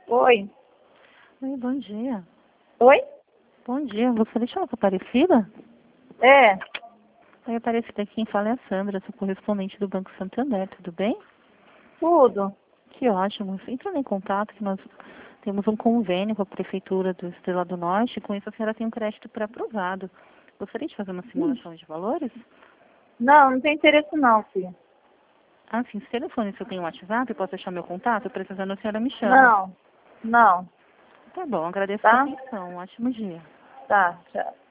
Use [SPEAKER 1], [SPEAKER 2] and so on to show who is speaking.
[SPEAKER 1] Oi.
[SPEAKER 2] Oi, bom dia.
[SPEAKER 1] Oi?
[SPEAKER 2] Bom dia, gostaria de falar com a Aparecida?
[SPEAKER 1] É.
[SPEAKER 2] Oi, Aparecida, quem fala é a Sandra, sou correspondente do Banco Santander, tudo bem?
[SPEAKER 1] Tudo.
[SPEAKER 2] Que ótimo, entrando em contato que nós temos um convênio com a Prefeitura do Estrela do Norte, com isso a senhora tem um crédito pré-aprovado. Gostaria de fazer uma simulação de valores?
[SPEAKER 1] Não tem interesse não, filho.
[SPEAKER 2] Ah, sim, se telefone, se eu tenho um WhatsApp, eu posso deixar meu contato, precisando a senhora me chama.
[SPEAKER 1] Não.
[SPEAKER 2] Tá bom, agradeço a
[SPEAKER 1] Tá?
[SPEAKER 2] sua atenção, um ótimo dia.
[SPEAKER 1] Tá, tchau.